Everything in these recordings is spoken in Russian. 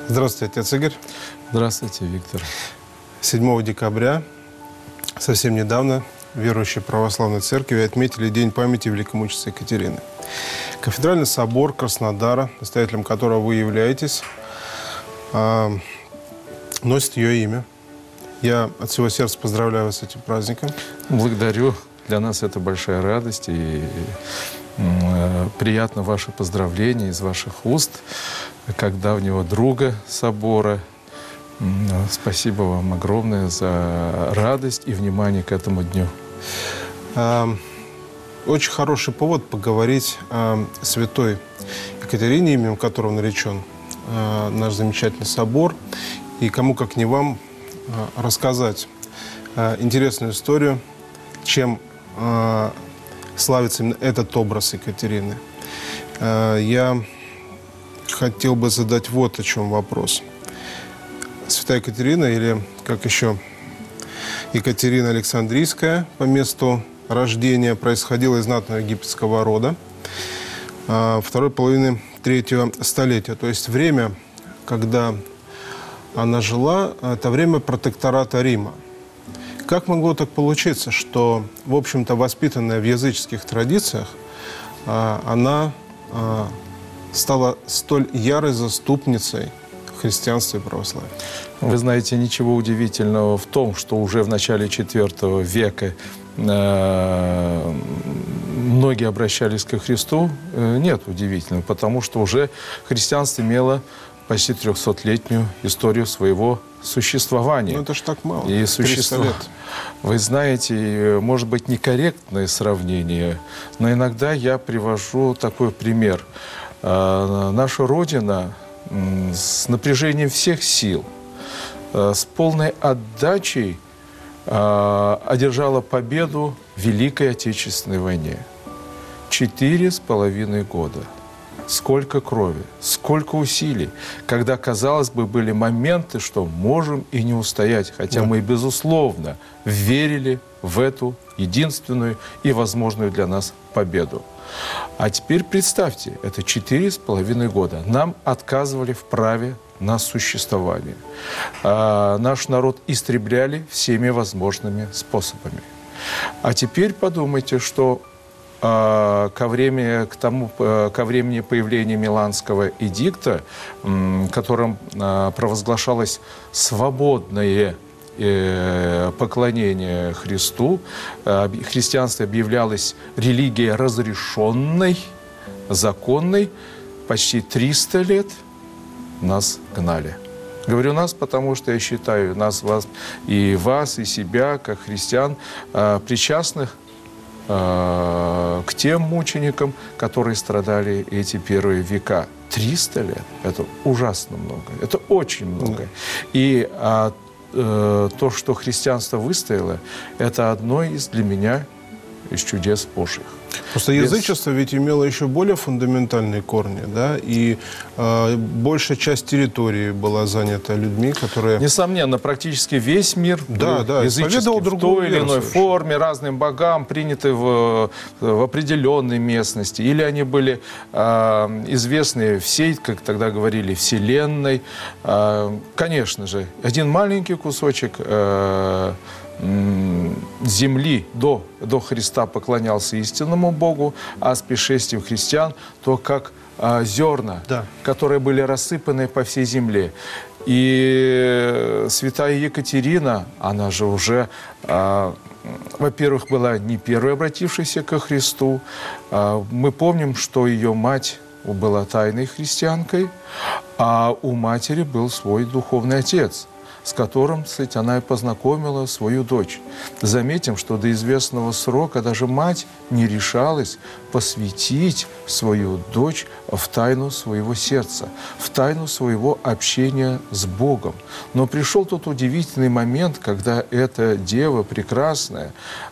Здравствуйте, отец Игорь. Здравствуйте, Виктор. 7 декабря, совсем недавно, верующие православной церкви отметили День памяти великомученицы Екатерины. Кафедральный собор Краснодара, настоятелем которого вы являетесь, носит ее имя. Я от всего сердца поздравляю вас с этим праздником. Благодарю. Для нас это большая радость. И приятно ваше поздравление из ваших уст, как давнего друга собора. Спасибо вам огромное за радость и внимание к этому дню. Очень хороший повод поговорить о святой Екатерине, именем которого наречен наш замечательный собор. И кому, как не вам, рассказать интересную историю, чем славится именно этот образ Екатерины. Я хотел бы задать вот о чем вопрос. Святая Екатерина, или как еще Екатерина Александрийская, по месту рождения, происходила из знатного египетского рода второй половины 3-го столетия. То есть время, когда она жила, это время протектората Рима. Как могло так получиться, что, в общем-то, воспитанная в языческих традициях, она стала столь ярой заступницей христианства и православия? Вы знаете, ничего удивительного в том, что уже в начале IV века многие обращались ко Христу. Нет удивительного, потому что уже христианство имело почти 300-летнюю историю своего существования. Ну, это ж так мало. И 300 лет. Вы знаете, может быть, некорректное сравнение, но иногда я привожу такой пример. Наша Родина с напряжением всех сил, с полной отдачей одержала победу в Великой Отечественной войне. 4,5 года. Сколько крови, сколько усилий, когда, казалось бы, были моменты, что можем и не устоять, хотя мы, безусловно, верили в эту единственную и возможную для нас победу. А теперь представьте, это 4,5 года. Нам отказывали в праве на существование. Наш народ истребляли всеми возможными способами. А теперь подумайте, что ко времени появления Миланского эдикта, которым провозглашалось свободное поклонение Христу, христианство объявлялось религией разрешенной, законной, почти 300 лет нас гнали. Говорю нас, потому что я считаю нас, вас, и себя, как христиан, причастных к тем мученикам, которые страдали эти первые века. 300 лет – это ужасно много, это очень много. И то, что христианство выстояло, это одно из для меня из чудес Божьих. Просто язычество ведь имело еще более фундаментальные корни, да, и большая часть территории была занята людьми, которые... Несомненно, практически весь мир был языческим, в той или иной форме, разным богам, приняты в определенной местности. Или они были известны всей, как тогда говорили, вселенной. Конечно же, один маленький кусочек земли до Христа поклонялся истинному Богу, а с пришествием христиан то как зерна, которые были рассыпаны по всей земле. И святая Екатерина, она же уже, во-первых, была не первой обратившейся ко Христу. Мы помним, что ее мать была тайной христианкой, а у матери был свой духовный отец, с которым, кстати, она и познакомила свою дочь. Заметим, что до известного срока даже мать не решалась посвятить свою дочь в тайну своего сердца, в тайну своего общения с Богом. Но пришел тот удивительный момент, когда эта дева прекрасная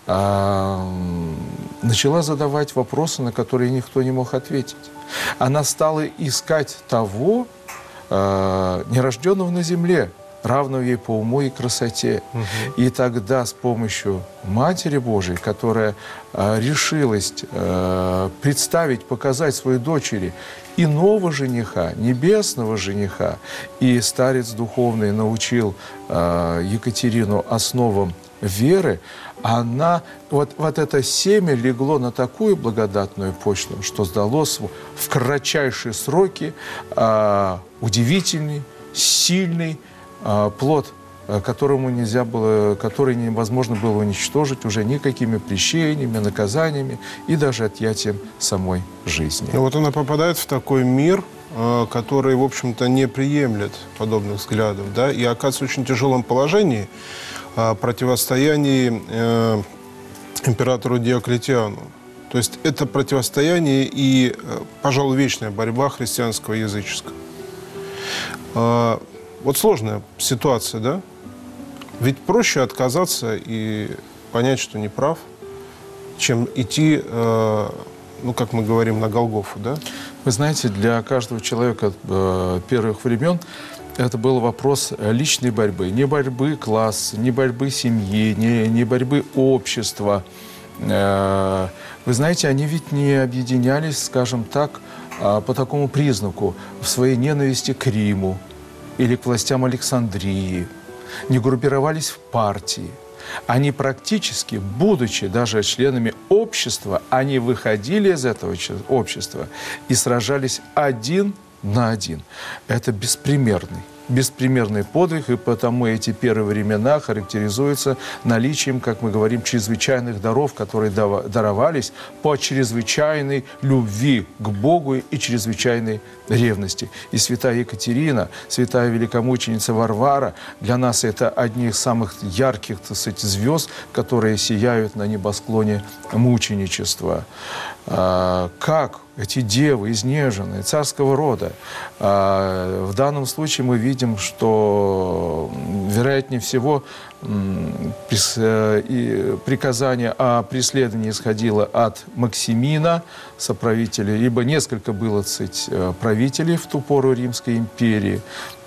начала задавать вопросы, на которые никто не мог ответить. Она стала искать того нерожденного на земле, равного ей по уму и красоте. И тогда с помощью Матери Божией, которая решилась представить, показать своей дочери иного жениха, небесного жениха, и старец духовный научил Екатерину основам веры, она, вот это семя легло на такую благодатную почву, что сдалось в кратчайшие сроки удивительный, сильный плод, который невозможно было уничтожить уже никакими прещениями, наказаниями и даже отъятием самой жизни. И вот она попадает в такой мир, который, в общем-то, не приемлет подобных взглядов, да, и оказывается в очень тяжелом положении, противостоянии императору Диоклетиану. То есть это противостояние и, пожалуй, вечная борьба христианского и языческого. Вот сложная ситуация, да? Ведь проще отказаться и понять, что не прав, чем идти, ну, как мы говорим, на Голгофу, да? Вы знаете, для каждого человека первых времен это был вопрос личной борьбы. Не борьбы класса, не борьбы семьи, не борьбы общества. Вы знаете, они ведь не объединялись, скажем так, по такому признаку в своей ненависти к Риму или к властям Александрии, не группировались в партии. Они практически, будучи даже членами общества, они выходили из этого общества и сражались один на один. Это беспримерный подвиг, и потому эти первые времена характеризуются наличием, как мы говорим, чрезвычайных даров, которые даровались по чрезвычайной любви к Богу и чрезвычайной ревности. И святая Екатерина, святая великомученица Варвара, для нас это одни из самых ярких, так сказать, звезд, которые сияют на небосклоне мученичества. Как эти девы, изнеженные, царского рода. В данном случае мы видим, что, вероятнее всего, приказание о преследовании исходило от Максимина, соправителя, ибо несколько было, правителей в ту пору Римской империи.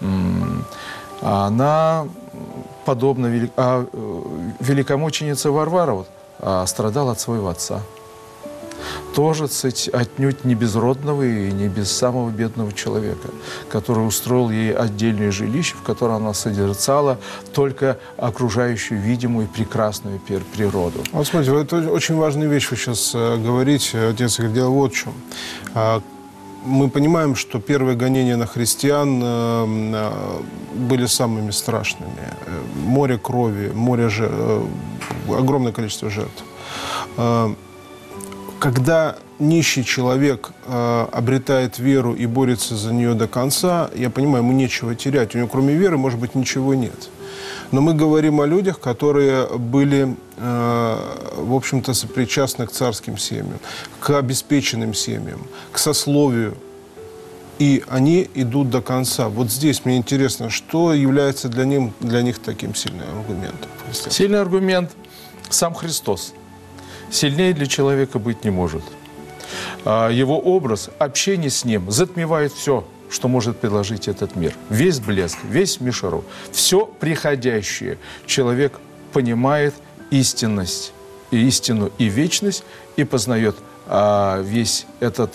Она, подобно великомученице Варвара, страдала от своего отца. Тоже, отнюдь не безродного и не без самого бедного человека, который устроил ей отдельное жилище, в котором она созерцала только окружающую видимую и прекрасную природу. Вот смотрите, это очень важная вещь вы сейчас говорите, отец Игорь, дело вот в чем. Мы понимаем, что первые гонения на христиан были самыми страшными. Море крови, огромное количество жертв. Когда нищий человек обретает веру и борется за нее до конца, я понимаю, ему нечего терять. У него кроме веры, может быть, ничего нет. Но мы говорим о людях, которые были, в общем-то, сопричастны к царским семьям, к обеспеченным семьям, к сословию. И они идут до конца. Вот здесь мне интересно, что является для них таким сильным аргументом? Сильный аргумент – сам Христос. Сильнее для человека быть не может. Его образ, общение с ним затмевает все, что может предложить этот мир. Весь блеск, весь мишуру, все приходящее. Человек понимает истинность, истину и вечность, и познает весь этот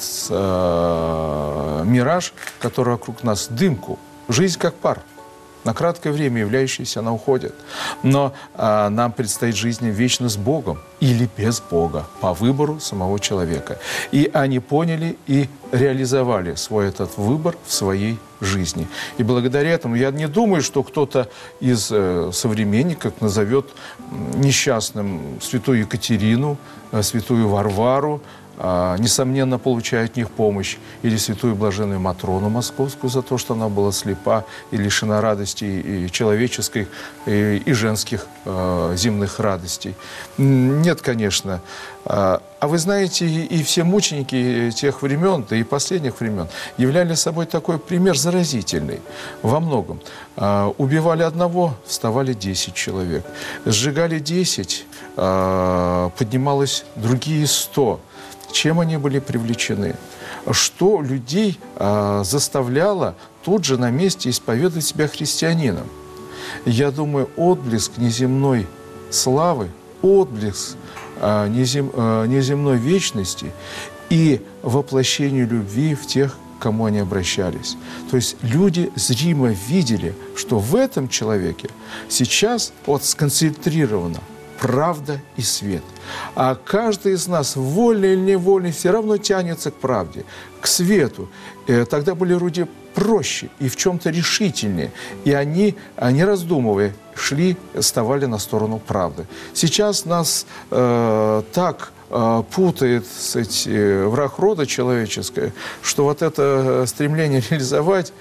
мираж, который вокруг нас, дымку. Жизнь как пар. На краткое время являющаяся, она уходит. Но нам предстоит жизнь вечно с Богом или без Бога, по выбору самого человека. И они поняли и реализовали свой этот выбор в своей жизни. И благодаря этому я не думаю, что кто-то из современников назовет несчастным святую Екатерину, святую Варвару, несомненно, получая от них помощь, или святую блаженную Матрону Московскую за то, что она была слепа и лишена радости и человеческих, и женских земных радостей. Нет, конечно. А вы знаете, и все мученики тех времен, да и последних времен, являли собой такой пример заразительный во многом. Убивали одного, вставали 10 человек. Сжигали 10, поднималось другие 100. Чем они были привлечены? Что людей заставляло тут же на месте исповедовать себя христианином? Я думаю, отблеск неземной славы, отблеск неземной вечности и воплощению любви в тех, к кому они обращались. То есть люди зримо видели, что в этом человеке сейчас вот сконцентрировано правда и свет. А каждый из нас, вольно или невольно, все равно тянется к правде, к свету. Тогда были люди проще и в чем-то решительнее. И они, не раздумывая, вставали на сторону правды. Сейчас нас так путает враг рода человеческое, что вот это стремление реализовать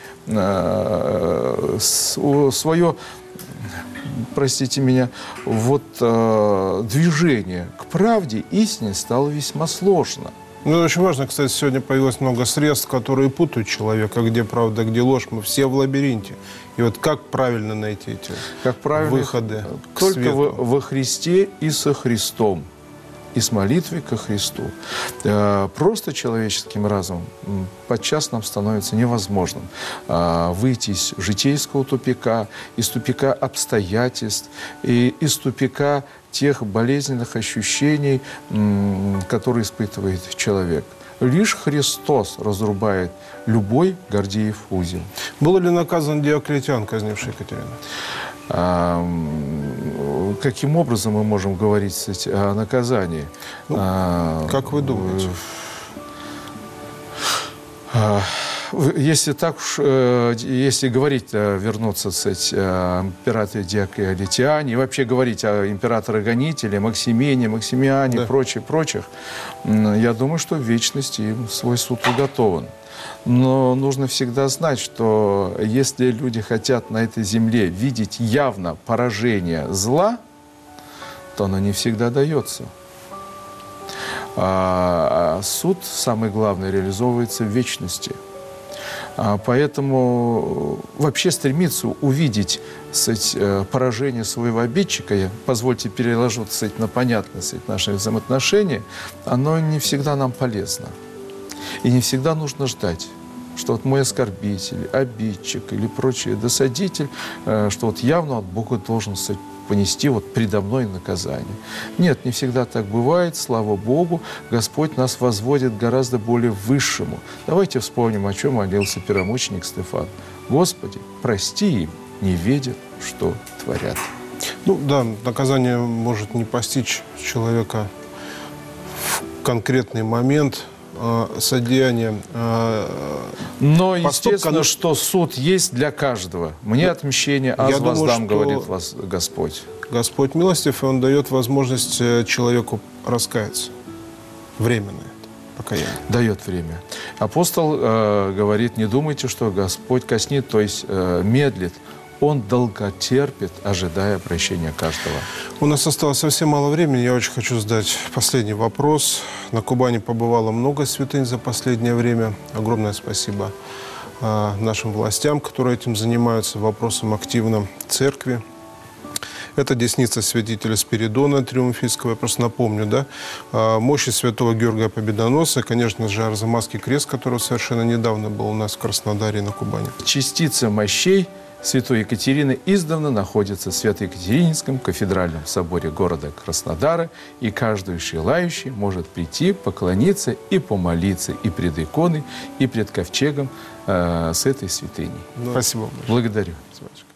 свое, простите меня, вот движение к правде, истине стало весьма сложно. Ну, это очень важно, кстати, сегодня появилось много средств, которые путают человека, где правда, где ложь. Мы все в лабиринте. И вот как правильно найти эти выходы к только свету? во Христе и со Христом. И с молитвой ко Христу. Просто человеческим разумом подчас нам становится невозможным выйти из житейского тупика, из тупика обстоятельств, и из тупика тех болезненных ощущений, которые испытывает человек. Лишь Христос разрубает любой Гордиев узел. Был ли наказан Диоклетиан, казнивший Екатерину? Каким образом мы можем говорить о наказании? Как вы думаете? Если так уж, если говорить, вернуться, о императоре Диоклетиане, и вообще говорить о императоре-гонителе, Максимиане, да, прочих, я думаю, что в вечности им свой суд уготован. Но нужно всегда знать, что если люди хотят на этой земле видеть явно поражение зла, то оно не всегда дается. А суд, самое главное, реализовывается в вечности. Поэтому вообще стремиться увидеть поражение своего обидчика, позвольте переложу на понятность наших взаимоотношений, оно не всегда нам полезно. И не всегда нужно ждать, что вот мой оскорбитель, обидчик или прочий досадитель, что вот явно от Бога должен понести вот предо мной наказание. Нет, не всегда так бывает. Слава Богу, Господь нас возводит гораздо более высшему. Давайте вспомним, о чем молился первомученик Стефан. Господи, прости им, не видят, что творят. Ну да, наказание может не постичь человека в конкретный момент содеяния. Но естественно, что суд есть для каждого. Мне отмщение, аз воздам, говорит вас Господь. Господь милостив, и Он дает возможность человеку раскаяться. Временное покаяние. Дает время. Апостол говорит, не думайте, что Господь коснит, то есть медлит. Он долготерпит, ожидая прощения каждого. У нас осталось совсем мало времени. Я очень хочу задать последний вопрос. На Кубани побывало много святынь за последнее время. Огромное спасибо нашим властям, которые этим занимаются, вопросом активно церкви. Это десница святителя Спиридона Триумфийского. Я просто напомню, да, мощи святого Георгия Победоносца, конечно же, Арзамасский крест, который совершенно недавно был у нас в Краснодаре и на Кубани. Частица мощей святой Екатерины издавна находится в Свято-Екатерининском кафедральном соборе города Краснодара, и каждый желающий может прийти, поклониться и помолиться и пред иконой, и пред ковчегом с этой святыней. Спасибо. Благодарю. Спасибо.